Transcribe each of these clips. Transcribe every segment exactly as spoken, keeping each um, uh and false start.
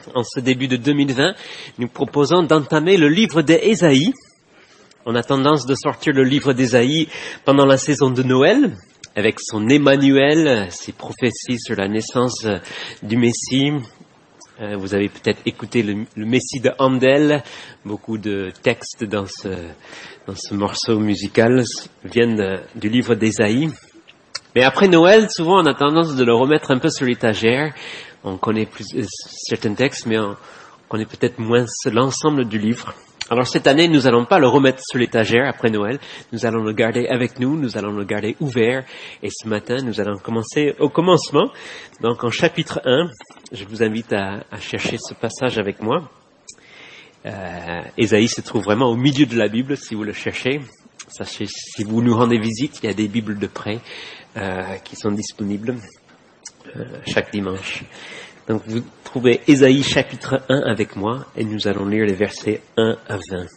En ce début de deux mille vingt, nous proposons d'entamer le livre d'Ésaïe. On a tendance de sortir le livre d'Ésaïe pendant la saison de Noël, avec son Emmanuel, ses prophéties sur la naissance du Messie. Vous avez peut-être écouté le, le Messie de Handel. Beaucoup de textes dans ce, dans ce morceau musical viennent du livre d'Ésaïe. Mais après Noël, souvent on a tendance de le remettre un peu sur l'étagère. On connaît plus, euh, certains textes, mais on connaît peut-être moins l'ensemble du livre. Alors cette année, nous n'allons pas le remettre sur l'étagère après Noël. Nous allons le garder avec nous, nous allons le garder ouvert. Et ce matin, nous allons commencer au commencement. Donc en chapitre un, je vous invite à, à chercher ce passage avec moi. Euh, Ésaïe se trouve vraiment au milieu de la Bible, si vous le cherchez. Sachez, si vous nous rendez visite, il y a des Bibles de près euh, qui sont disponibles euh, chaque dimanche. Donc vous trouvez Ésaïe chapitre un avec moi et nous allons lire les versets un à vingt.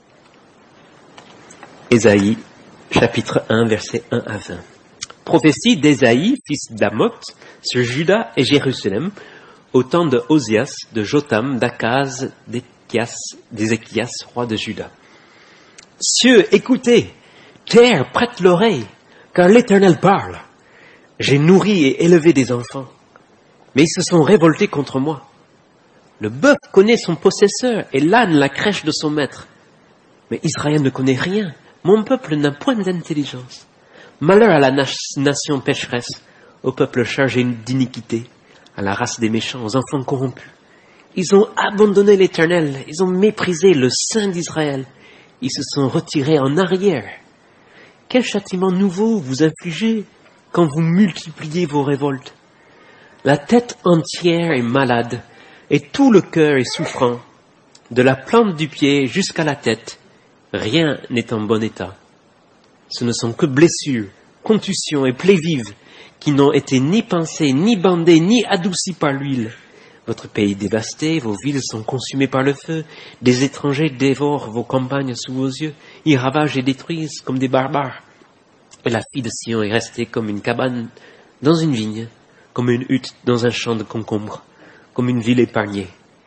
Ésaïe chapitre un, versets un à vingt. Prophétie d'Ésaïe, fils d'Amoth, sur Juda et Jérusalem, au temps de Osias, de Jotam, d'Akaz, d'Ézéchias, roi de Juda. Cieux, écoutez, terre, prête l'oreille, car l'Éternel parle. J'ai nourri et élevé des enfants, mais ils se sont révoltés contre moi. Le bœuf connaît son possesseur et l'âne la crèche de son maître. Mais Israël ne connaît rien. Mon peuple n'a point d'intelligence. Malheur à la nation pécheresse, au peuple chargé d'iniquité, à la race des méchants, aux enfants corrompus. Ils ont abandonné l'Éternel, ils ont méprisé le Saint d'Israël. Ils se sont retirés en arrière. Quel châtiment nouveau vous infligez quand vous multipliez vos révoltes? La tête entière est malade et tout le cœur est souffrant. De la plante du pied jusqu'à la tête, rien n'est en bon état. Ce ne sont que blessures, contusions et plaies vives qui n'ont été ni pincées, ni bandées, ni adoucies par l'huile. Votre pays est dévasté, vos villes sont consumées par le feu, des étrangers dévorent vos campagnes sous vos yeux, ils ravagent et détruisent comme des barbares. Et la fille de Sion est restée comme une cabane dans une vigne, comme une hutte dans un champ de concombres, comme une ville épargnée.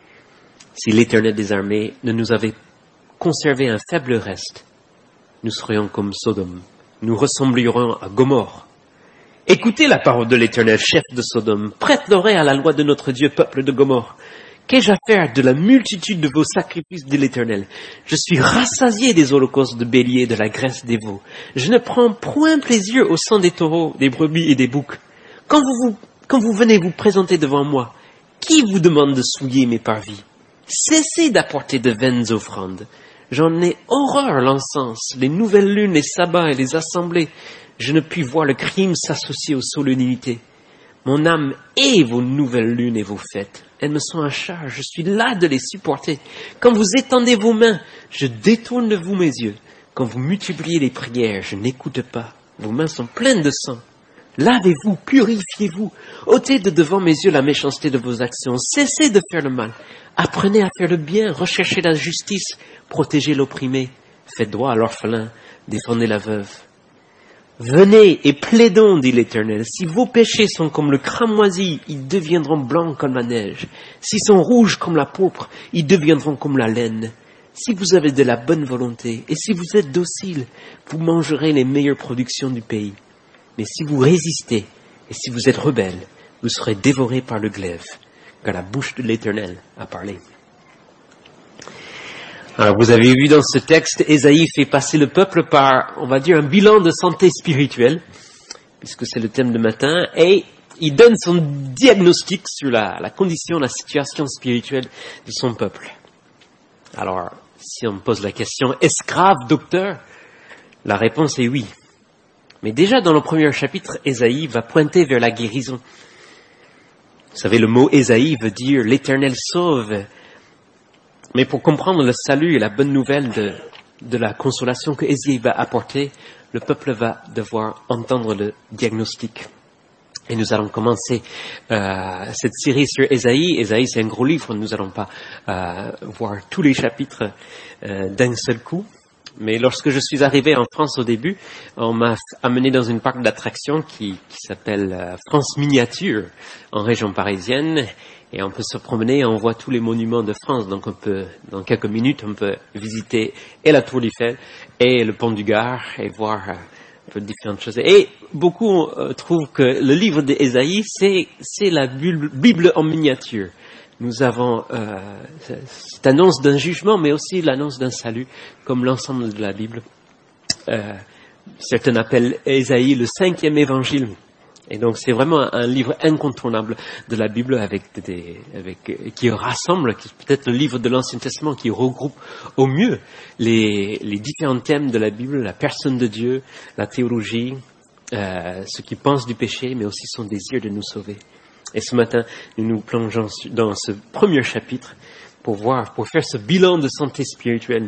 Si l'Éternel des armées ne nous avait conservé un faible reste, nous serions comme Sodome, nous ressemblerions à Gomorrhe. Écoutez la parole de l'Éternel, chef de Sodome. Prête l'oreille à la loi de notre Dieu, peuple de Gomorrhe. Qu'ai-je à faire de la multitude de vos sacrifices, dit l'Éternel? Je suis rassasié des holocaustes de béliers et de la graisse des veaux. Je ne prends point plaisir au sang des taureaux, des brebis et des boucs. Quand vous, vous, quand vous venez vous présenter devant moi, qui vous demande de souiller mes parvis? Cessez d'apporter de vaines offrandes. J'en ai horreur l'encens, les nouvelles lunes, les sabbats et les assemblées. Je ne puis voir le crime s'associer aux solennités. Mon âme hait vos nouvelles lunes et vos fêtes. Elles me sont à charge, je suis las de les supporter. Quand vous étendez vos mains, je détourne de vous mes yeux. Quand vous multipliez les prières, je n'écoute pas. Vos mains sont pleines de sang. Lavez-vous, purifiez-vous. ôtez de devant mes yeux la méchanceté de vos actions. Cessez de faire le mal. Apprenez à faire le bien, recherchez la justice, protégez l'opprimé, faites droit à l'orphelin, défendez la veuve. Venez et plaidons, dit l'Éternel. Si vos péchés sont comme le cramoisi, ils deviendront blancs comme la neige. S'ils sont rouges comme la pourpre, ils deviendront comme la laine. Si vous avez de la bonne volonté et si vous êtes docile, vous mangerez les meilleures productions du pays. Mais si vous résistez et si vous êtes rebelles, vous serez dévorés par le glaive, car la bouche de l'Éternel a parlé. Alors, vous avez vu dans ce texte, Ésaïe fait passer le peuple par, on va dire, un bilan de santé spirituelle, puisque c'est le thème de matin, et il donne son diagnostic sur la, la condition, la situation spirituelle de son peuple. Alors, si on me pose la question, est-ce grave, docteur? La réponse est oui. Mais déjà dans le premier chapitre, Ésaïe va pointer vers la guérison. Vous savez, le mot Ésaïe veut dire « l'Éternel sauve ». Mais pour comprendre le salut et la bonne nouvelle de, de la consolation que Ésaïe va apporter, le peuple va devoir entendre le diagnostic. Et nous allons commencer euh, cette série sur Ésaïe. Ésaïe, c'est un gros livre, nous n'allons pas euh, voir tous les chapitres euh, d'un seul coup. Mais lorsque je suis arrivé en France au début, on m'a amené dans une parc d'attractions qui, qui s'appelle euh, France Miniature, en région parisienne. Et on peut se promener et on voit tous les monuments de France. Donc on peut, dans quelques minutes, on peut visiter et la Tour Eiffel et le pont du Gard et voir euh, un peu différentes choses. Et beaucoup euh, trouvent que le livre d'Ésaïe, c'est, c'est la Bible en miniature. Nous avons euh, cette annonce d'un jugement, mais aussi l'annonce d'un salut, comme l'ensemble de la Bible. Euh, certains appellent Ésaïe le cinquième évangile. Et donc c'est vraiment un livre incontournable de la Bible avec des, avec, qui rassemble, qui est peut-être le livre de l'Ancien Testament qui regroupe au mieux les, les différents thèmes de la Bible, la personne de Dieu, la théologie, euh, ce qu'il pense du péché, mais aussi son désir de nous sauver. Et ce matin, nous nous plongeons dans ce premier chapitre pour voir, pour faire ce bilan de santé spirituelle,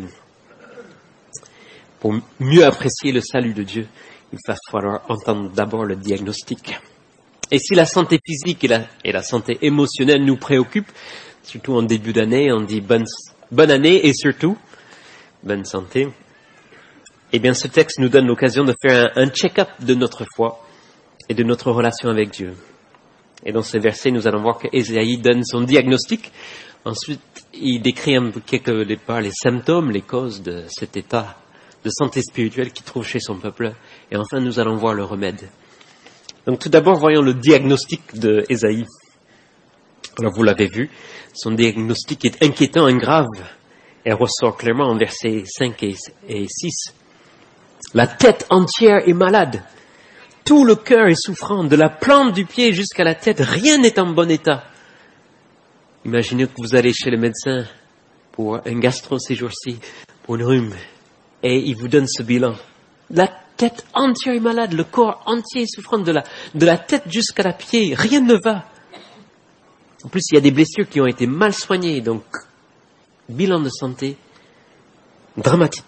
pour mieux apprécier le salut de Dieu. Il va falloir entendre d'abord le diagnostic. Et si la santé physique et la, et la santé émotionnelle nous préoccupent, surtout en début d'année, on dit bonne, bonne année et surtout bonne santé, eh bien ce texte nous donne l'occasion de faire un, un check-up de notre foi et de notre relation avec Dieu. Et dans ce verset, nous allons voir qu'Ésaïe donne son diagnostic. Ensuite, il décrit un peu quelque part les symptômes, les causes de cet état de santé spirituelle qu'il trouve chez son peuple. Et enfin, nous allons voir le remède. Donc tout d'abord, voyons le diagnostic d'Ésaïe. Alors vous l'avez vu, son diagnostic est inquiétant et grave. Elle ressort clairement en versets cinq et six. La tête entière est malade. Tout le cœur est souffrant. De la plante du pied jusqu'à la tête, rien n'est en bon état. Imaginez que vous allez chez le médecin pour un gastro ces jours-ci, pour une rhume. Et il vous donne ce bilan. La tête entière est malade, le corps entier est souffrant, de la, de la tête jusqu'à la pied, rien ne va. En plus, il y a des blessures qui ont été mal soignées, donc bilan de santé dramatique.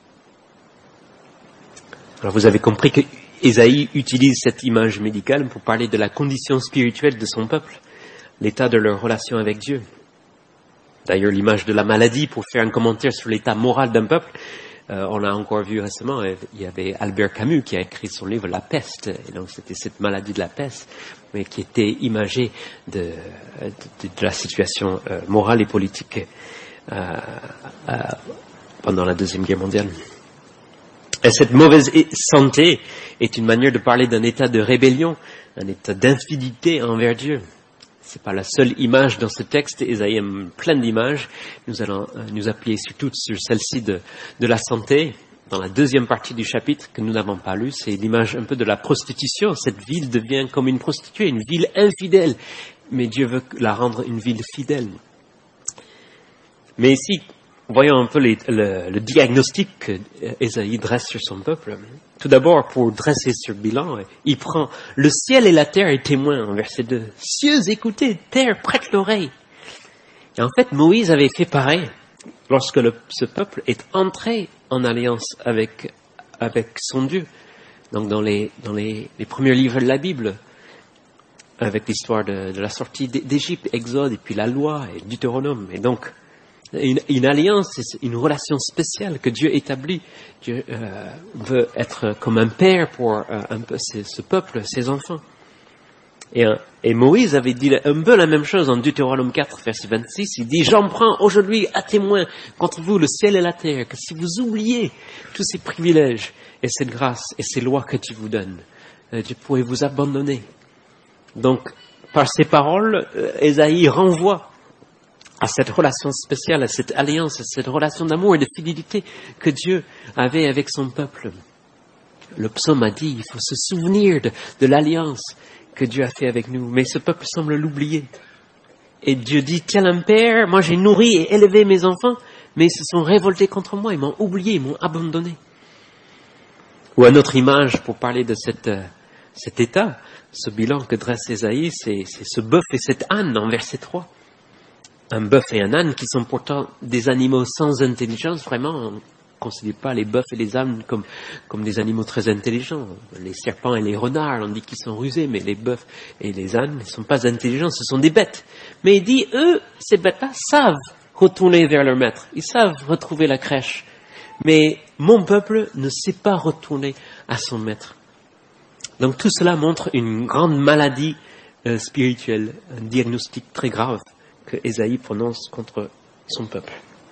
Alors vous avez compris que Ésaïe utilise cette image médicale pour parler de la condition spirituelle de son peuple, l'état de leur relation avec Dieu. D'ailleurs, l'image de la maladie pour faire un commentaire sur l'état moral d'un peuple, Euh, on l'a encore vu récemment, il y avait Albert Camus qui a écrit son livre La peste, et donc c'était cette maladie de la peste, mais qui était imagée de, de, de la situation euh, morale et politique euh, euh, pendant la Deuxième Guerre mondiale. Et cette mauvaise santé est une manière de parler d'un état de rébellion, un état d'infidélité envers Dieu. C'est pas la seule image dans ce texte. Ésaïe aime plein d'images. Nous allons euh, nous appuyer surtout sur celle-ci de, de la santé. Dans la deuxième partie du chapitre que nous n'avons pas lu, c'est l'image un peu de la prostitution. Cette ville devient comme une prostituée, une ville infidèle. Mais Dieu veut la rendre une ville fidèle. Mais ici, voyons un peu les, le, le diagnostic que Ésaïe dresse sur son peuple. Tout d'abord, pour dresser ce bilan, il prend « Le ciel et la terre est témoin » en verset deux. « Cieux, écoutez, terre, prête l'oreille » Et en fait, Moïse avait fait pareil lorsque le, ce peuple est entré en alliance avec, avec son Dieu. Donc dans, les, dans les, les premiers livres de la Bible, avec l'histoire de, de la sortie d'Égypte, Exode, et puis la loi, et Deutéronome. Et donc, Une, une alliance, c'est une relation spéciale que Dieu établit. Dieu euh, veut être comme un père pour euh, un peu ce, ce peuple, ses enfants. Et, euh, et Moïse avait dit un peu la même chose en Deutéronome quatre, verset vingt-six. Il dit « J'en prends aujourd'hui à témoin contre vous le ciel et la terre, que si vous oubliez tous ces privilèges et cette grâce et ces lois que Dieu vous donne, euh, Dieu pourrait vous abandonner. » Donc, par ces paroles, euh, Ésaïe renvoie à cette relation spéciale, à cette alliance, à cette relation d'amour et de fidélité que Dieu avait avec son peuple. Le psaume a dit, il faut se souvenir de, de l'alliance que Dieu a fait avec nous, mais ce peuple semble l'oublier. Et Dieu dit, tel un père, moi j'ai nourri et élevé mes enfants, mais ils se sont révoltés contre moi, ils m'ont oublié, ils m'ont abandonné. Ou à notre image, pour parler de cette, euh, cet état, ce bilan que dresse Ésaïe, c'est, c'est ce bœuf et cette âne en verset trois. Un bœuf et un âne qui sont pourtant des animaux sans intelligence, vraiment, on ne considère pas les bœufs et les ânes comme, comme des animaux très intelligents. Les serpents et les renards, on dit qu'ils sont rusés, mais les bœufs et les ânes ne sont pas intelligents, ce sont des bêtes. Mais il dit, eux, ces bêtes-là, savent retourner vers leur maître, ils savent retrouver la crèche. Mais mon peuple ne sait pas retourner à son maître. Donc tout cela montre une grande maladie euh, spirituelle, un diagnostic très grave que Ésaïe prononce contre son peuple.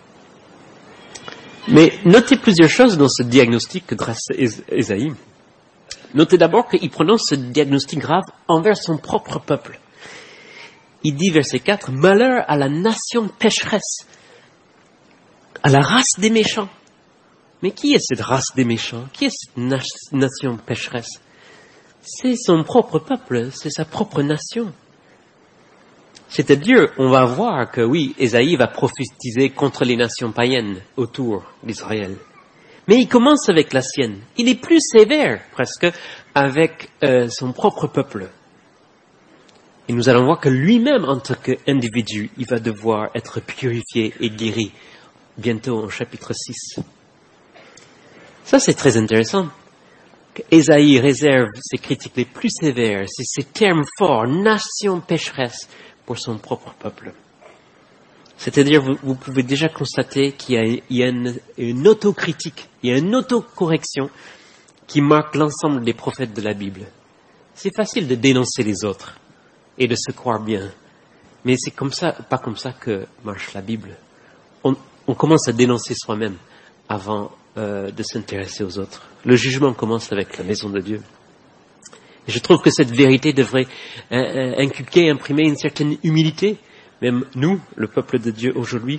Mais notez plusieurs choses dans ce diagnostic que dresse Ésaïe. Notez d'abord qu'il prononce ce diagnostic grave envers son propre peuple. Il dit, verset quatre, « Malheur à la nation pécheresse, à la race des méchants. » Mais qui est cette race des méchants? Qui est cette na- nation pécheresse? C'est son propre peuple, c'est sa propre nation. C'est-à-dire, on va voir que oui, Ésaïe va prophétiser contre les nations païennes autour d'Israël. Mais il commence avec la sienne. Il est plus sévère, presque, avec euh, son propre peuple. Et nous allons voir que lui-même, en tant qu'individu, il va devoir être purifié et guéri, bientôt en chapitre six. Ça, c'est très intéressant. Ésaïe réserve ses critiques les plus sévères, c'est ces termes forts, nation pécheresse, pour son propre peuple. C'est-à-dire, vous, vous pouvez déjà constater qu'il y a, il y a une, une autocritique, il y a une autocorrection qui marque l'ensemble des prophètes de la Bible. C'est facile de dénoncer les autres et de se croire bien, mais c'est comme ça, pas comme ça que marche la Bible. On, on commence à dénoncer soi-même avant euh, de s'intéresser aux autres. Le jugement commence avec la maison de Dieu. Je trouve que cette vérité devrait euh, inculquer, imprimer une certaine humilité. Même nous, le peuple de Dieu aujourd'hui,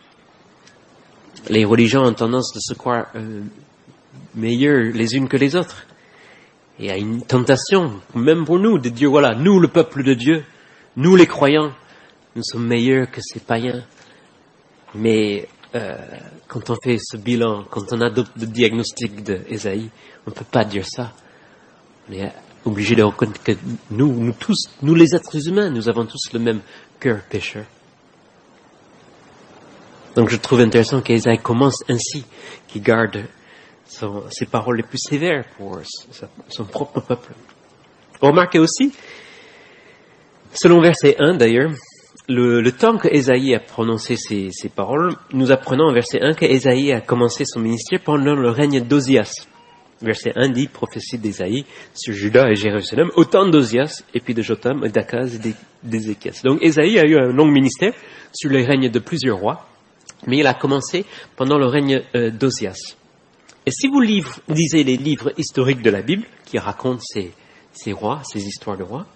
les religions ont tendance de se croire euh, meilleures les unes que les autres. Et il y a une tentation, même pour nous, de dire, voilà, nous, le peuple de Dieu, nous, les croyants, nous sommes meilleurs que ces païens. Mais euh, quand on fait ce bilan, quand on adopte le diagnostic d'Ésaïe, on ne peut pas dire ça. On est obligé de reconnaître que nous, nous tous, nous les êtres humains, nous avons tous le même cœur pécheur. Donc je trouve intéressant qu'Ésaïe commence ainsi, qu'il garde son, ses paroles les plus sévères pour sa, son propre peuple. Remarquez aussi, selon verset un d'ailleurs, le, le temps que Ésaïe a prononcé ces, ces paroles, nous apprenons en verset un qu'Ésaïe a commencé son ministère pendant le règne d'Ozias. Verset un dit, prophétie d'Ésaïe sur Juda et Jérusalem, au temps d'Ozias, et puis de Jotham, d'Akaz et d'Ézéchias. Donc Ésaïe a eu un long ministère sur les règnes de plusieurs rois, mais il a commencé pendant le règne euh, d'Ozias. Et si vous livre, lisez les livres historiques de la Bible, qui racontent ces, ces rois, ces histoires de rois,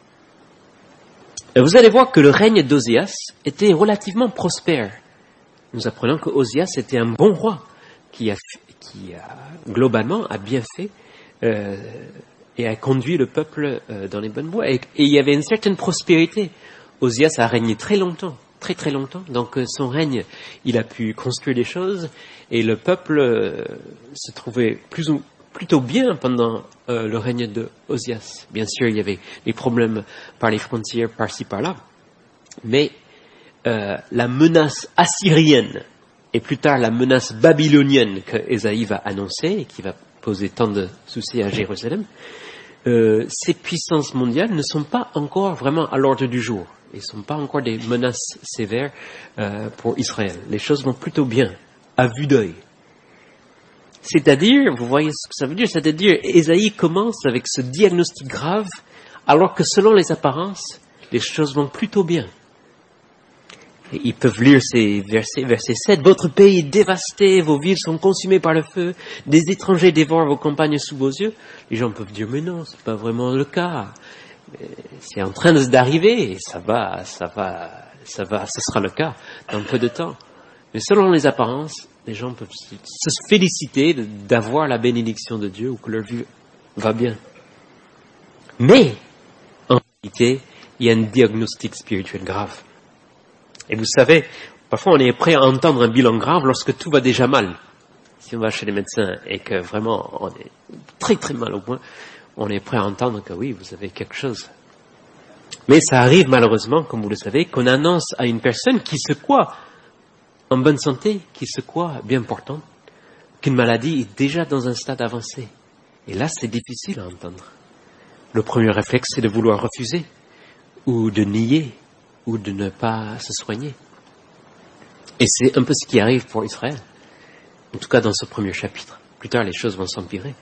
vous allez voir que le règne d'Ozias était relativement prospère. Nous apprenons que Ozias était un bon roi, qui a qui a, globalement a bien fait euh, et a conduit le peuple euh, dans les bonnes voies. Et, et il y avait une certaine prospérité. Ozias a régné très longtemps, très très longtemps. Donc euh, son règne, il a pu construire des choses et le peuple euh, se trouvait plus ou, plutôt bien pendant euh, le règne de Ozias. Bien sûr, il y avait des problèmes par les frontières, par-ci, par-là. Mais euh, la menace assyrienne et plus tard la menace babylonienne que Ésaïe va annoncer et qui va poser tant de soucis à Jérusalem, euh, ces puissances mondiales ne sont pas encore vraiment à l'ordre du jour. Ils ne sont pas encore des menaces sévères euh, pour Israël. Les choses vont plutôt bien, à vue d'œil. C'est-à-dire, vous voyez ce que ça veut dire, c'est-à-dire Ésaïe commence avec ce diagnostic grave, alors que selon les apparences, les choses vont plutôt bien. Et ils peuvent lire ces versets, verset sept. Votre pays est dévasté, vos villes sont consumées par le feu, des étrangers dévorent vos campagnes sous vos yeux. Les gens peuvent dire, mais non, c'est pas vraiment le cas. C'est en train d'arriver, et ça va, ça va, ça va, ce sera le cas dans peu de temps. Mais selon les apparences, les gens peuvent se féliciter d'avoir la bénédiction de Dieu ou que leur vie va bien. Mais, en réalité, il y a un diagnostic spirituel grave. Et vous savez, parfois on est prêt à entendre un bilan grave lorsque tout va déjà mal. Si on va chez les médecins et que vraiment on est très très mal au point, on est prêt à entendre que oui, vous avez quelque chose. Mais ça arrive malheureusement, comme vous le savez, qu'on annonce à une personne qui se croit en bonne santé, qui se croit bien portante, qu'une maladie est déjà dans un stade avancé. Et là, c'est difficile à entendre. Le premier réflexe, c'est de vouloir refuser, ou de nier, ou de ne pas se soigner. Et c'est un peu ce qui arrive pour Israël. En tout cas, dans ce premier chapitre. Plus tard, les choses vont s'empirer.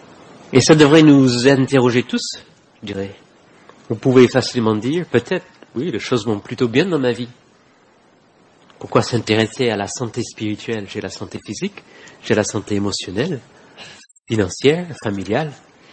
Et ça devrait nous interroger tous, je dirais. Vous pouvez facilement dire, peut-être, Oui, les choses vont plutôt bien dans ma vie. Pourquoi s'intéresser à la santé spirituelle? J'ai la santé physique, j'ai la santé émotionnelle, financière, familiale.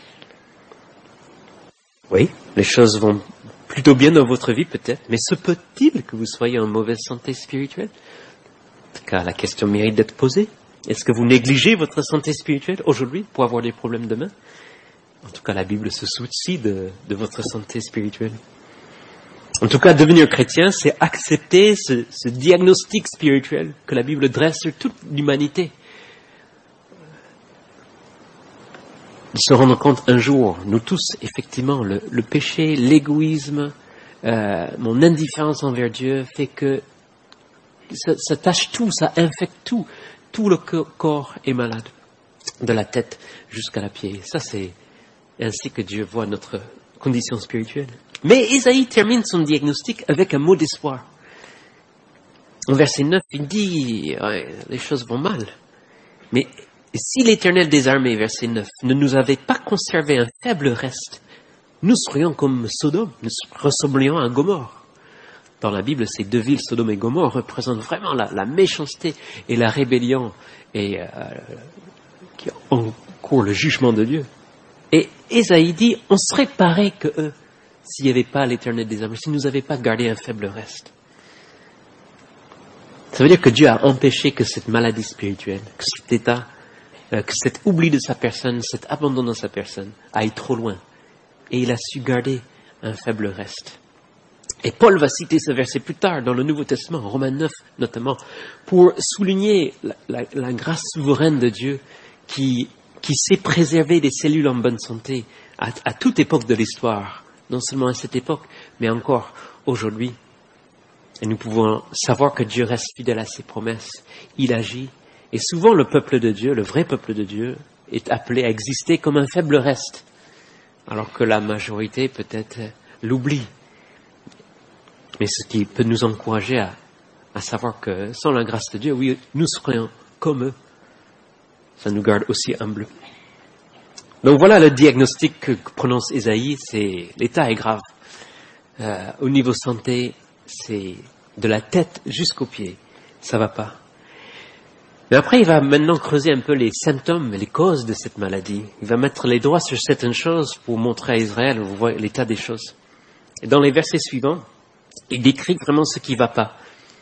Oui, les choses vont plutôt bien dans votre vie peut-être, mais se peut-il que vous soyez en mauvaise santé spirituelle? En tout cas, la question mérite d'être posée. Est-ce que vous négligez votre santé spirituelle aujourd'hui pour avoir des problèmes demain? En tout cas, la Bible se soucie de, de votre santé spirituelle. En tout cas, devenir chrétien, c'est accepter ce, ce diagnostic spirituel que la Bible dresse sur toute l'humanité. De se rendre compte un jour, nous tous, effectivement, le, le péché, l'égoïsme, euh, mon indifférence envers Dieu fait que ça, ça tâche tout, ça infecte tout. Tout le corps est malade, de la tête jusqu'à la pied. Ça, c'est ainsi que Dieu voit notre condition spirituelle. Mais Ésaïe termine son diagnostic avec un mot d'espoir. En verset neuf, il dit, ouais, les choses vont mal. Mais si l'Éternel des armées, verset neuf, ne nous avait pas conservé un faible reste, nous serions comme Sodome, nous ressemblions à Gomorrhe. Dans la Bible, ces deux villes, Sodome et Gomorrhe, représentent vraiment la, la méchanceté et la rébellion et euh, qui encourt le jugement de Dieu. Et Ésaïe dit, on serait pareil que eux s'il n'y avait pas l'Éternel des armées, s'il ne nous avait pas gardé un faible reste. Ça veut dire que Dieu a empêché que cette maladie spirituelle, que cet état, euh, que cet oubli de sa personne, cet abandon de sa personne aille trop loin. Et il a su garder un faible reste. Et Paul va citer ce verset plus tard dans le Nouveau Testament, Romains neuf notamment, pour souligner la, la, la grâce souveraine de Dieu qui, qui sait préserver des cellules en bonne santé à, à toute époque de l'histoire, non seulement à cette époque, mais encore aujourd'hui. Et nous pouvons savoir que Dieu reste fidèle à ses promesses. Il agit. Et souvent le peuple de Dieu, le vrai peuple de Dieu, est appelé à exister comme un faible reste, alors que la majorité peut-être l'oublie. Mais ce qui peut nous encourager à, à savoir que sans la grâce de Dieu, oui, nous serions comme eux. Ça nous garde aussi humbles. Donc voilà le diagnostic que prononce Ésaïe, c'est l'état est grave. Euh, au niveau santé, c'est de la tête jusqu'aux pieds. Ça va pas. Mais après, il va maintenant creuser un peu les symptômes, les causes de cette maladie. Il va mettre les doigts sur certaines choses pour montrer à Israël, vous voyez, l'état des choses. Et dans les versets suivants, il décrit vraiment ce qui ne va pas.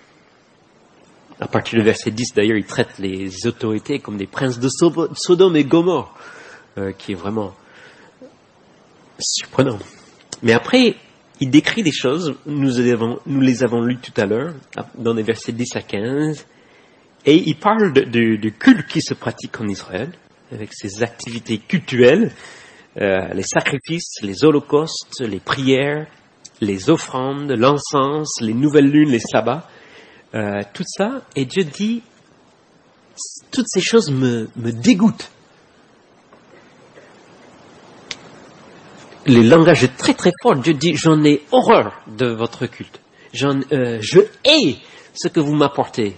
À partir du verset dix, d'ailleurs, il traite les autorités comme des princes de Sodome et Gomorrhe, euh, qui est vraiment surprenant. Mais après, il décrit des choses, nous, avons, nous les avons lues tout à l'heure, dans les versets dix à quinze, et il parle de, de, de culte qui se pratique en Israël, avec ses activités cultuelles, euh, les sacrifices, les holocaustes, les prières, les offrandes, l'encens, les nouvelles lunes, les sabbats, euh, tout ça. Et Dieu dit, toutes ces choses me, me dégoûtent. Le langage est très très fort. Dieu dit, j'en ai horreur de votre culte. J'en, euh, je hais ce que vous m'apportez.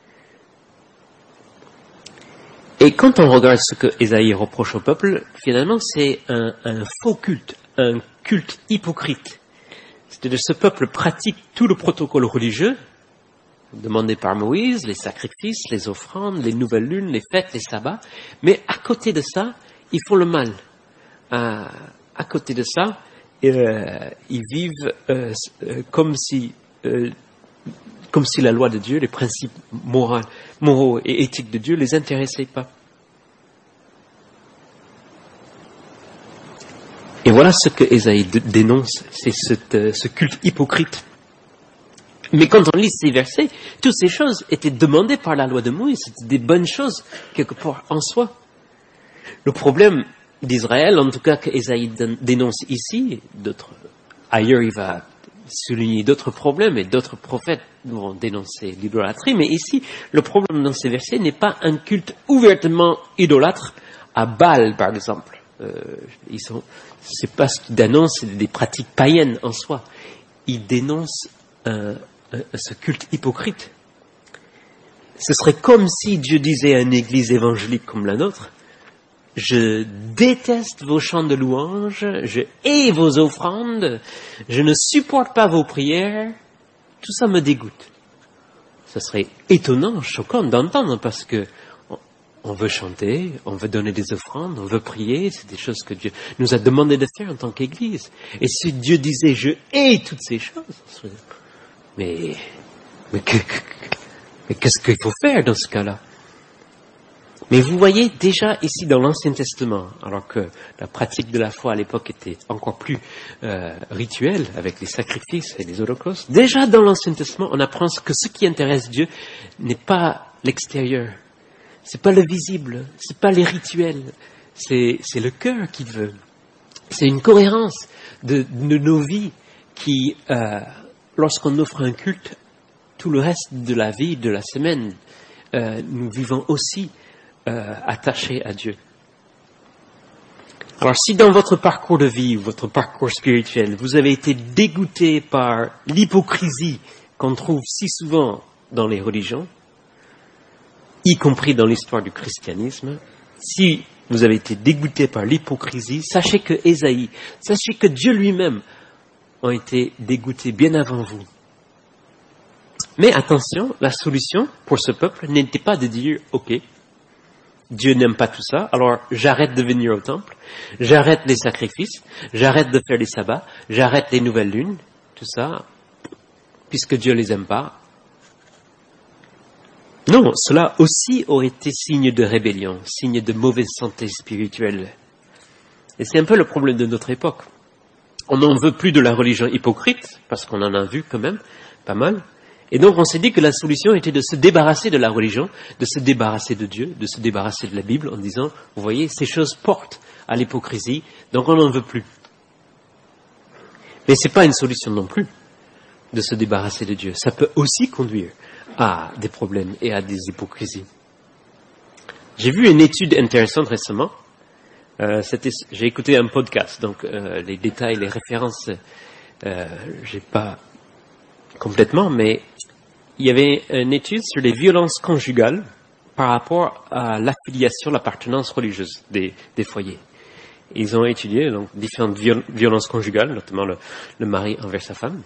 Et quand on regarde ce que Ésaïe reproche au peuple, finalement c'est un, un faux culte, un culte hypocrite. C'est-à-dire ce peuple pratique tout le protocole religieux demandé par Moïse, les sacrifices, les offrandes, les nouvelles lunes, les fêtes, les sabbats, mais à côté de ça, ils font le mal. À, à côté de ça, euh, ils vivent euh, euh, comme si, euh, comme si la loi de Dieu, les principes moraux, moraux et éthiques de Dieu les intéressaient pas. Et voilà ce que Ésaïe dénonce, c'est cette, ce culte hypocrite. Mais quand on lit ces versets, toutes ces choses étaient demandées par la loi de Moïse, c'était des bonnes choses, quelque part en soi. Le problème d'Israël, en tout cas que Ésaïe dénonce ici, d'autres, ailleurs il va souligner d'autres problèmes et d'autres prophètes vont dénoncer l'idolâtrie, mais ici, le problème dans ces versets n'est pas un culte ouvertement idolâtre à Baal, par exemple. Euh, ils sont, c'est pas ce qu'ils dénoncent, c'est des pratiques païennes en soi. Ils dénoncent un, un, ce culte hypocrite. Ce serait comme si Dieu disait à une église évangélique comme la nôtre, je déteste vos chants de louange, je hais vos offrandes, je ne supporte pas vos prières, tout ça me dégoûte. Ça serait étonnant, choquant d'entendre parce que on veut chanter, on veut donner des offrandes, on veut prier, c'est des choses que Dieu nous a demandé de faire en tant qu'Église. Et si Dieu disait, je hais toutes ces choses, mais, mais, que, mais qu'est-ce qu'il faut faire dans ce cas-là? Mais vous voyez déjà ici dans l'Ancien Testament, alors que la pratique de la foi à l'époque était encore plus euh, rituelle avec les sacrifices et les holocaustes, déjà dans l'Ancien Testament, on apprend que ce qui intéresse Dieu n'est pas l'extérieur. C'est pas le visible, c'est pas les rituels, c'est, c'est le cœur qu'il veut. C'est une cohérence de, de nos vies qui, euh, lorsqu'on offre un culte, tout le reste de la vie, de la semaine, euh, nous vivons aussi euh, attachés à Dieu. Alors si dans votre parcours de vie, votre parcours spirituel, vous avez été dégoûté par l'hypocrisie qu'on trouve si souvent dans les religions, y compris dans l'histoire du christianisme, si vous avez été dégoûté par l'hypocrisie, sachez que Ésaïe, sachez que Dieu lui-même a été dégoûté bien avant vous. Mais attention, la solution pour ce peuple n'était pas de dire, ok, Dieu n'aime pas tout ça, alors j'arrête de venir au temple, j'arrête les sacrifices, j'arrête de faire les sabbats, j'arrête les nouvelles lunes, tout ça, puisque Dieu les aime pas. Non, cela aussi aurait été signe de rébellion, signe de mauvaise santé spirituelle. Et c'est un peu le problème de notre époque. On n'en veut plus de la religion hypocrite, parce qu'on en a vu quand même pas mal. Et donc on s'est dit que la solution était de se débarrasser de la religion, de se débarrasser de Dieu, de se débarrasser de la Bible, en disant, vous voyez, ces choses portent à l'hypocrisie, donc on n'en veut plus. Mais c'est pas une solution non plus, de se débarrasser de Dieu. Ça peut aussi conduire à des problèmes et à des hypocrisies. J'ai vu une étude intéressante récemment. Euh, c'était, j'ai écouté un podcast, donc euh, les détails, les références, euh, j'ai pas complètement, mais il y avait une étude sur les violences conjugales par rapport à l'affiliation, l'appartenance religieuse des, des foyers. Ils ont étudié donc différentes viol- violences conjugales, notamment le, le mari envers sa femme.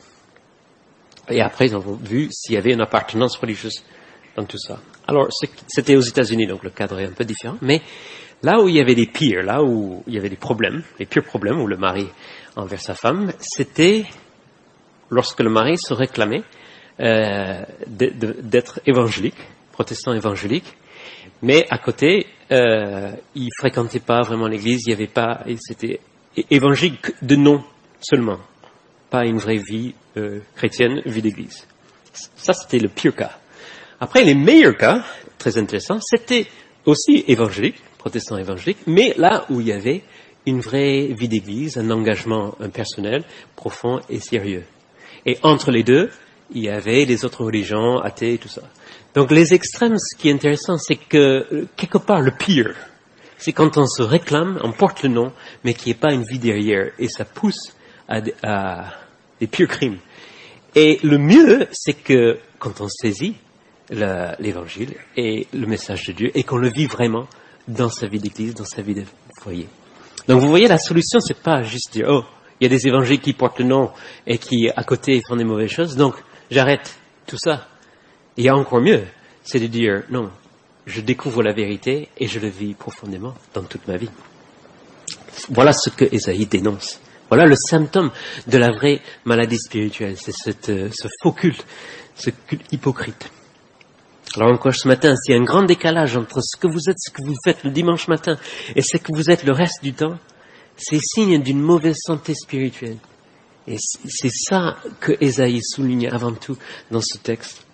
Et après, ils ont vu s'il y avait une appartenance religieuse dans tout ça. Alors, c'était aux États-Unis, donc le cadre est un peu différent. Mais là où il y avait les pires, là où il y avait les problèmes, les pires problèmes, où le mari envers sa femme, c'était lorsque le mari se réclamait euh, de, de, d'être évangélique, protestant évangélique, mais à côté, euh, il fréquentait pas vraiment l'église, il y avait pas, et c'était évangélique de nom seulement, pas une vraie vie euh, chrétienne, vie d'église. Ça, c'était le pire cas. Après, les meilleurs cas, très intéressants, c'était aussi évangélique, protestant évangélique, mais là où il y avait une vraie vie d'église, un engagement un personnel profond et sérieux. Et entre les deux, il y avait les autres religions, athées et tout ça. Donc les extrêmes, ce qui est intéressant, c'est que quelque part le pire, c'est quand on se réclame, on porte le nom, mais qu'il n'y ait pas une vie derrière, et ça pousse à, à des purs crimes. Et le mieux, c'est que quand on saisit la, l'évangile et le message de Dieu, et qu'on le vit vraiment dans sa vie d'église, dans sa vie de foyer. Donc vous voyez, la solution, c'est pas juste dire, oh, il y a des évangéliques qui portent le nom et qui, à côté, font des mauvaises choses, donc j'arrête tout ça. Il y a encore mieux, c'est de dire, non, je découvre la vérité et je le vis profondément dans toute ma vie. Voilà ce que Ésaïe dénonce. Voilà le symptôme de la vraie maladie spirituelle, c'est cette, ce faux culte, ce culte hypocrite. Alors encore ce matin, s'il y a un grand décalage entre ce que vous êtes, ce que vous faites le dimanche matin et ce que vous êtes le reste du temps, c'est signe d'une mauvaise santé spirituelle. Et c'est ça que Ésaïe souligne avant tout dans ce texte.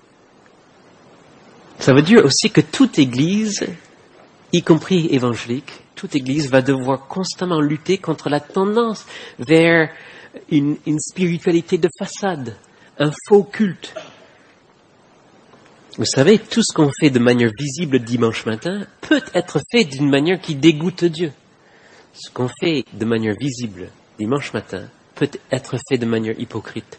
Ça veut dire aussi que toute église, y compris évangélique, toute église va devoir constamment lutter contre la tendance vers une, une spiritualité de façade, un faux culte. Vous savez, tout ce qu'on fait de manière visible dimanche matin peut être fait d'une manière qui dégoûte Dieu. Ce qu'on fait de manière visible dimanche matin peut être fait de manière hypocrite.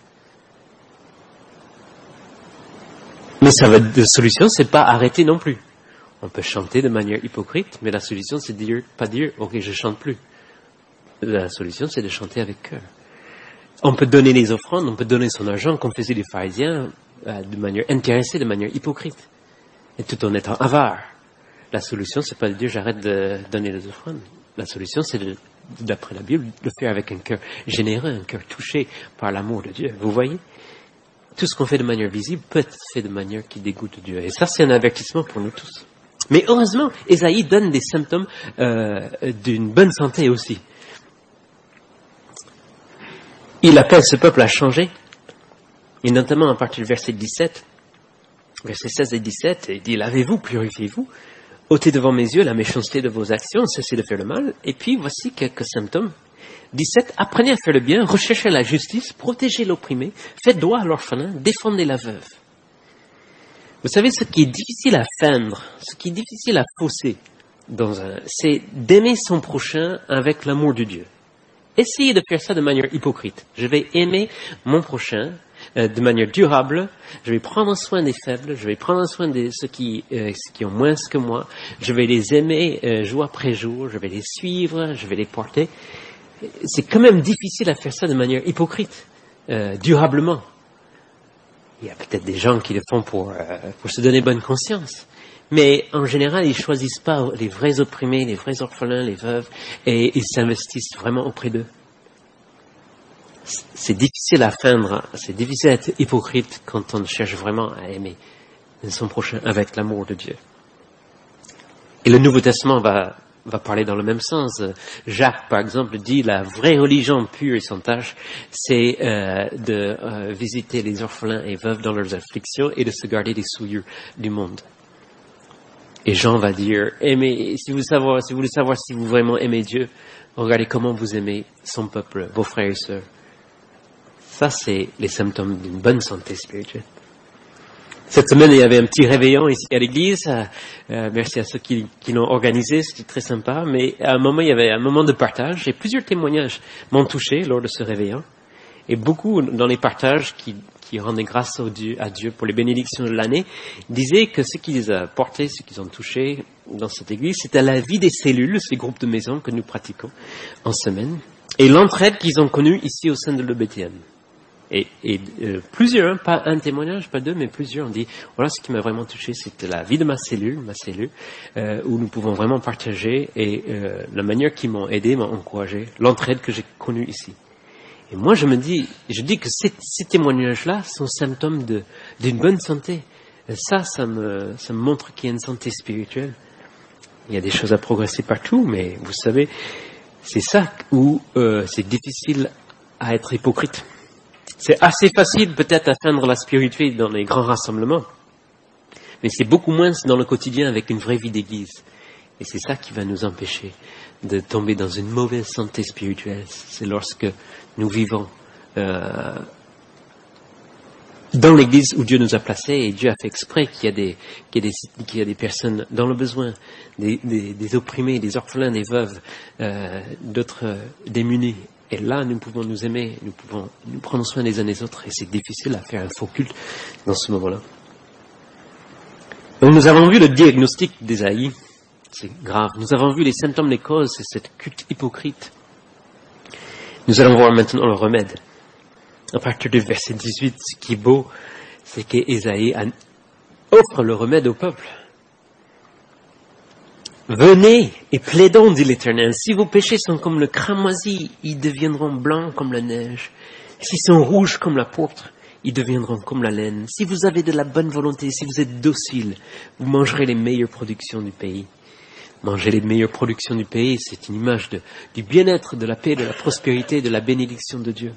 Mais ça va, la solution, c'est pas arrêter non plus. On peut chanter de manière hypocrite, mais la solution, c'est de dire, pas dire, ok, je chante plus. La solution, c'est de chanter avec cœur. On peut donner les offrandes, on peut donner son argent, comme faisaient les pharisiens, euh, de manière intéressée, de manière hypocrite. Et tout en étant avare. La solution, c'est pas de dire, j'arrête de donner les offrandes. La solution, c'est de, d'après la Bible, de le faire avec un cœur généreux, un cœur touché par l'amour de Dieu. Vous voyez? Tout ce qu'on fait de manière visible peut être fait de manière qui dégoûte Dieu. Et ça, c'est un avertissement pour nous tous. Mais heureusement, Ésaïe donne des symptômes euh, d'une bonne santé aussi. Il appelle ce peuple à changer, et notamment à partir du verset dix-sept, versets seize et dix-sept, il dit « Lavez-vous, purifiez-vous, ôtez devant mes yeux la méchanceté de vos actions, cessez de faire le mal. » Et puis, voici quelques symptômes. dix-sept, apprenez à faire le bien, recherchez la justice, protégez l'opprimé, faites droit à l'orphelin, défendez la veuve. Vous savez, ce qui est difficile à feindre, ce qui est difficile à fausser, dans un, c'est d'aimer son prochain avec l'amour de Dieu. Essayez de faire ça de manière hypocrite. Je vais aimer mon prochain euh, de manière durable. Je vais prendre soin des faibles. Je vais prendre soin de ceux qui, euh, qui ont moins que moi. Je vais les aimer euh, jour après jour. Je vais les suivre. Je vais les porter. C'est quand même difficile à faire ça de manière hypocrite, euh, durablement. Il y a peut-être des gens qui le font pour, euh, pour se donner bonne conscience. Mais en général, ils choisissent pas les vrais opprimés, les vrais orphelins, les veuves, et ils s'investissent vraiment auprès d'eux. C'est difficile à feindre, c'est difficile à être hypocrite quand on cherche vraiment à aimer son prochain avec l'amour de Dieu. Et le Nouveau Testament va, va parler dans le même sens. Jacques, par exemple, dit la vraie religion pure et sans tache, c'est euh, de euh, visiter les orphelins et veuves dans leurs afflictions et de se garder des souillures du monde. Et Jean va dire, aimez, si vous voulez savoir, si vous voulez savoir si vous vraiment aimez Dieu, regardez comment vous aimez son peuple, vos frères et sœurs. Ça, c'est les symptômes d'une bonne santé spirituelle. Cette semaine, il y avait un petit réveillon ici à l'église. Euh, merci à ceux qui, qui l'ont organisé, c'était très sympa. Mais à un moment, il y avait un moment de partage et plusieurs témoignages m'ont touché lors de ce réveillon. Et beaucoup dans les partages qui, qui rendaient grâce au Dieu, à Dieu pour les bénédictions de l'année, disaient que ce qui les a portés, ce qu'ils ont touché dans cette église, c'était la vie des cellules, ces groupes de maisons que nous pratiquons en semaine, et l'entraide qu'ils ont connue ici au sein de l'E B T M. Et, et euh, plusieurs, pas un témoignage, pas deux, mais plusieurs ont dit, voilà, ce qui m'a vraiment touché, c'était la vie de ma cellule, ma cellule, euh, où nous pouvons vraiment partager, et euh, la manière qui m'ont aidé, m'ont encouragé, l'entraide que j'ai connue ici. Et moi, je me dis, je dis que ces, ces témoignages-là sont symptômes de, d'une bonne santé. Et ça, ça me, ça me montre qu'il y a une santé spirituelle. Il y a des choses à progresser partout, mais vous savez, c'est ça où euh, c'est difficile à être hypocrite. C'est assez facile peut-être à atteindre la spiritualité dans les grands rassemblements, mais c'est beaucoup moins dans le quotidien avec une vraie vie d'église. Et c'est ça qui va nous empêcher de tomber dans une mauvaise santé spirituelle. C'est lorsque nous vivons euh, dans l'église où Dieu nous a placés, et Dieu a fait exprès qu'il y a des, qu'il y a des, qu'il y a des personnes dans le besoin, des, des, des opprimés, des orphelins, des veuves, euh, d'autres euh, démunis. Et là, nous pouvons nous aimer, nous pouvons nous prendre soin les uns des autres, et c'est difficile à faire un faux culte dans ce moment-là. Donc nous avons vu le diagnostic d'Ésaïe, c'est grave. Nous avons vu les symptômes, les causes, c'est cette culte hypocrite. Nous allons voir maintenant le remède. À partir du verset dix-huit, ce qui est beau, c'est qu'Ésaïe offre le remède au peuple. Venez et plaidons, dit l'Éternel. Si vos péchés sont comme le cramoisi, ils deviendront blancs comme la neige. S'ils sont rouges comme la pourpre, ils deviendront comme la laine. Si vous avez de la bonne volonté, si vous êtes docile, vous mangerez les meilleures productions du pays. Manger les meilleures productions du pays, c'est une image de, du bien-être, de la paix, de la prospérité, de la bénédiction de Dieu.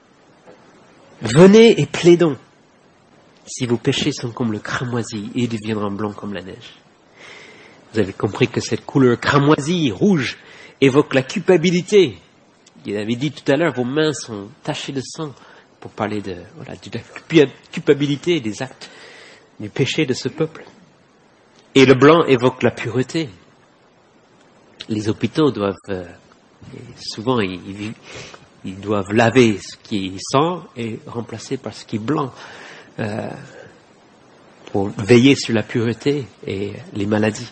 Venez et plaidons. Si vos péchés sont comme le cramoisi, ils deviendront blancs comme la neige. Vous avez compris que cette couleur cramoisie, rouge, évoque la culpabilité. Il avait dit tout à l'heure, vos mains sont tachées de sang, pour parler de, voilà, de la culpabilité des actes, du péché de ce peuple. Et le blanc évoque la pureté. Les hôpitaux doivent, euh, souvent, ils, ils, ils doivent laver ce qui est sang et remplacer par ce qui est blanc. Euh, pour veiller sur la pureté et les maladies.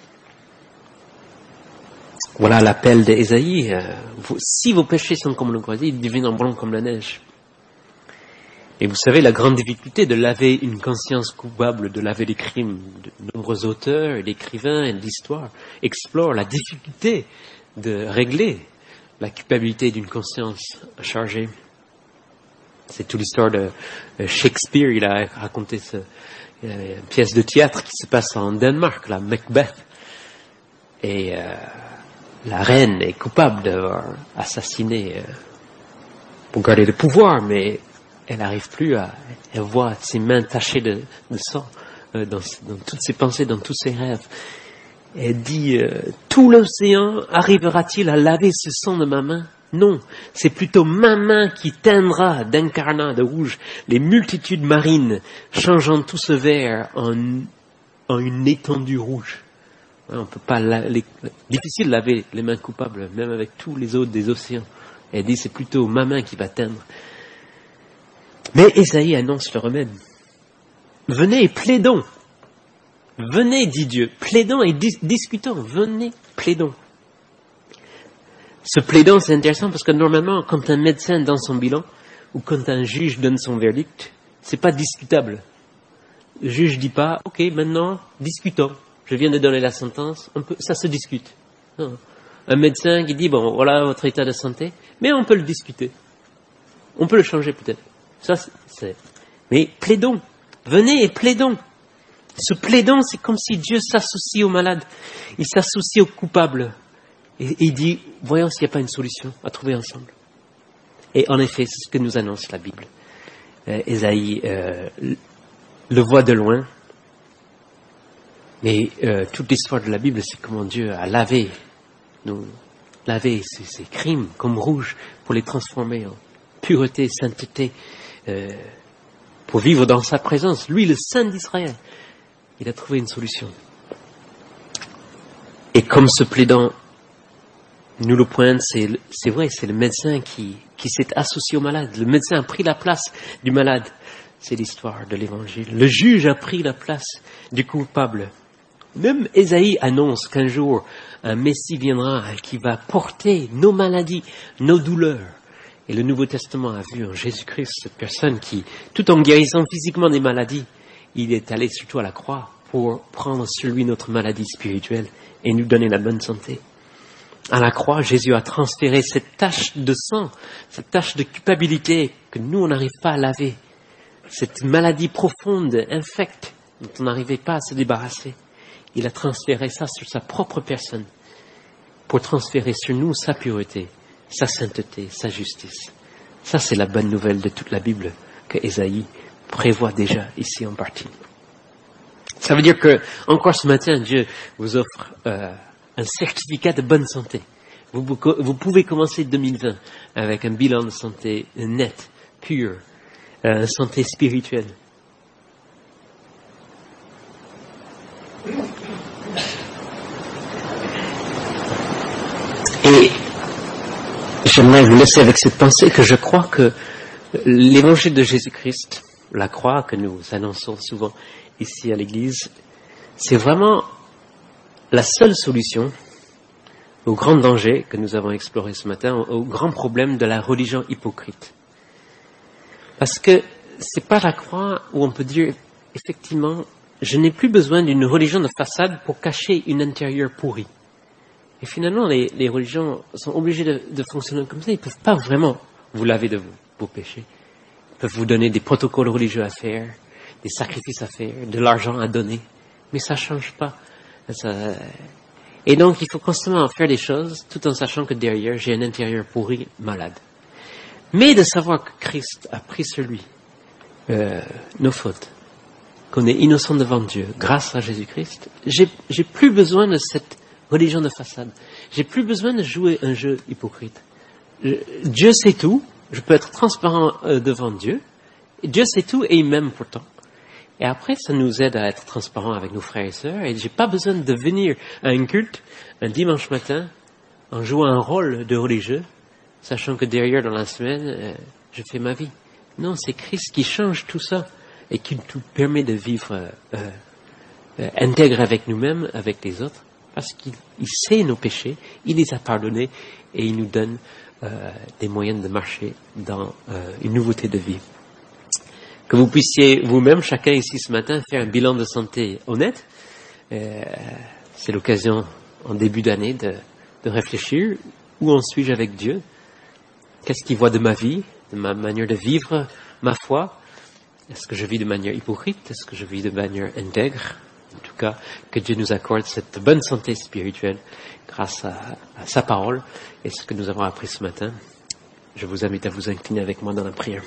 Voilà l'appel d'Ésaïe. Euh, vous, si vos péchés sont comme le gosier, ils deviennent blancs comme la neige. Et vous savez, la grande difficulté de laver une conscience coupable, de laver les crimes, de nombreux auteurs, d'écrivains et d'histoires explorent la difficulté de régler la culpabilité d'une conscience chargée. C'est toute l'histoire de Shakespeare. Il a raconté ce, une pièce de théâtre qui se passe en Danemark, la Macbeth. Et euh, la reine est coupable d'avoir assassiné euh, pour garder le pouvoir, mais elle n'arrive plus à... Elle voit ses mains tachées de, de sang euh, dans, dans toutes ses pensées, dans tous ses rêves. Elle dit euh, « Tout l'océan arrivera-t-il à laver ce sang de ma main ? Non, c'est plutôt ma main qui teindra d'incarnat de rouge les multitudes marines, changeant tout ce vert en, en une étendue rouge. » On peut pas laver, difficile de laver les mains coupables, même avec tous les autres des océans. Elle dit « C'est plutôt ma main qui va teindre. » Mais Ésaïe annonce le remède. Venez et plaidons. Venez, dit Dieu, plaidons et dis- discutons. Venez, plaidons. Ce plaidons, c'est intéressant parce que normalement, quand un médecin donne son bilan ou quand un juge donne son verdict, c'est pas discutable. Le juge dit pas, ok, maintenant, discutons. Je viens de donner la sentence, on peut, ça se discute. Non. Un médecin qui dit, bon, voilà votre état de santé, mais on peut le discuter. On peut le changer peut-être. Ça, c'est... Mais plaidons. Venez et plaidons. Ce plaidons, c'est comme si Dieu s'associe aux malades. Il s'associe aux coupables. Et, et il dit, voyons s'il n'y a pas une solution à trouver ensemble. Et en effet, c'est ce que nous annonce la Bible. Euh, Ésaïe euh, le voit de loin. Mais euh, toute l'histoire de la Bible, c'est comment Dieu a lavé, nous, lavé ces, ces crimes comme rouge pour les transformer en pureté, sainteté, euh, pour vivre dans sa présence. Lui, le Saint d'Israël, il a trouvé une solution. Et comme ce plaidant nous le pointe, c'est, c'est vrai, c'est le médecin qui, qui s'est associé au malade. Le médecin a pris la place du malade. C'est l'histoire de l'Évangile. Le juge a pris la place du coupable. Même Ésaïe annonce qu'un jour, un Messie viendra qui va porter nos maladies, nos douleurs. Et le Nouveau Testament a vu en Jésus-Christ cette personne qui, tout en guérissant physiquement des maladies, il est allé surtout à la croix pour prendre sur lui notre maladie spirituelle et nous donner la bonne santé. À la croix, Jésus a transféré cette tache de sang, cette tache de culpabilité que nous, on n'arrive pas à laver. Cette maladie profonde, infecte, dont on n'arrivait pas à se débarrasser. Il a transféré ça sur sa propre personne pour transférer sur nous sa pureté, sa sainteté, sa justice. Ça, c'est la bonne nouvelle de toute la Bible que Ésaïe prévoit déjà ici en partie. Ça veut dire que, encore ce matin, Dieu vous offre euh, un certificat de bonne santé. Vous, vous pouvez commencer deux mille vingt avec un bilan de santé net, pur, euh, une santé spirituelle. Et j'aimerais vous laisser avec cette pensée que je crois que l'évangile de Jésus-Christ, la croix que nous annonçons souvent ici à l'église, c'est vraiment la seule solution au grand danger que nous avons exploré ce matin, au grand problème de la religion hypocrite. Parce que c'est pas la croix où on peut dire, effectivement, je n'ai plus besoin d'une religion de façade pour cacher une intérieure pourrie. Et finalement, les, les religions sont obligées de, de fonctionner comme ça. Ils ne peuvent pas vraiment vous laver de vos, vos péchés. Ils peuvent vous donner des protocoles religieux à faire, des sacrifices à faire, de l'argent à donner. Mais ça ne change pas. Ça... Et donc, il faut constamment faire des choses, tout en sachant que derrière, j'ai un intérieur pourri, malade. Mais de savoir que Christ a pris sur lui euh, nos fautes, qu'on est innocent devant Dieu, grâce à Jésus-Christ, j'ai, j'ai plus besoin de cette religion de façade. J'ai plus besoin de jouer un jeu hypocrite. Je, Dieu sait tout. Je peux être transparent euh, devant Dieu. Dieu sait tout et il m'aime pourtant. Et après, ça nous aide à être transparent avec nos frères et sœurs. Et j'ai pas besoin de venir à un culte un dimanche matin en jouant un rôle de religieux, sachant que derrière, dans la semaine, euh, je fais ma vie. Non, c'est Christ qui change tout ça. et qui nous permet de vivre euh, euh, intègre avec nous-mêmes, avec les autres, parce qu'il il sait nos péchés, il les a pardonnés et il nous donne euh, des moyens de marcher dans euh, une nouveauté de vie. Que vous puissiez vous-même, chacun ici ce matin, faire un bilan de santé honnête. Euh, c'est l'occasion en début d'année de, de réfléchir. Où en suis-je avec Dieu? Qu'est-ce qu'il voit de ma vie, de ma manière de vivre ma foi? Est-ce que je vis de manière hypocrite? Est-ce que je vis de manière intègre? En tout cas, que Dieu nous accorde cette bonne santé spirituelle grâce à, à sa parole et ce que nous avons appris ce matin. Je vous invite à vous incliner avec moi dans la prière.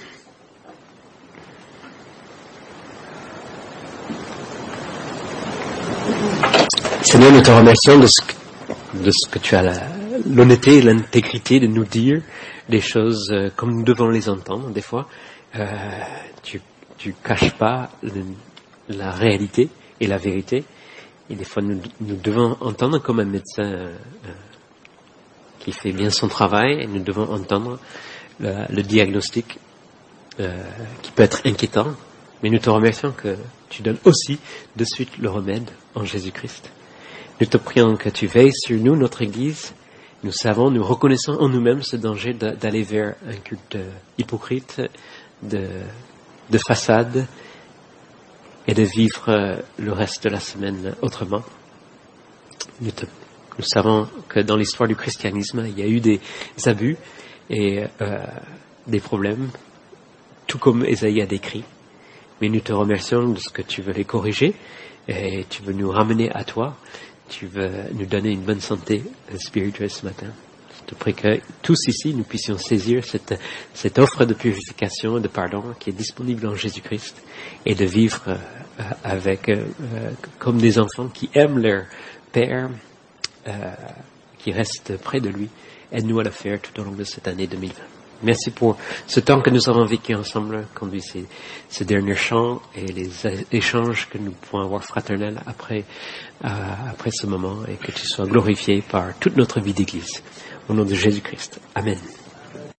Seigneur, nous te remercions de ce que, de ce que tu as la, l'honnêteté et l'intégrité de nous dire des choses euh, comme nous devons les entendre. Des fois, euh, tu tu caches pas le, la réalité et la vérité. Et des fois, nous, nous devons entendre comme un médecin euh, qui fait bien son travail, et nous devons entendre le, le diagnostic euh, qui peut être inquiétant. Mais nous te remercions que tu donnes aussi de suite le remède en Jésus-Christ. Nous te prions que tu veilles sur nous, notre Église. Nous savons, nous reconnaissons en nous-mêmes ce danger d'aller vers un culte hypocrite, de, de façade, et de vivre le reste de la semaine autrement. Nous, te, nous savons que dans l'histoire du christianisme, il y a eu des abus et euh, des problèmes, tout comme Ésaïe a décrit. Mais nous te remercions de ce que tu veux les corriger et tu veux nous ramener à toi. Tu veux nous donner une bonne santé spirituelle ce matin. Je te prie que tous ici, nous puissions saisir cette, cette offre de purification et de pardon qui est disponible en Jésus-Christ et de vivre euh, avec, euh, comme des enfants qui aiment leur Père, euh, qui restent près de lui. Aide-nous à le faire tout au long de cette année deux mille vingt. Merci pour ce temps que nous avons vécu ensemble, conduit ces, ces derniers chants et les échanges que nous pouvons avoir fraternels après, euh, après ce moment et que tu sois glorifié par toute notre vie d'Église. Au nom de Jésus-Christ. Amen.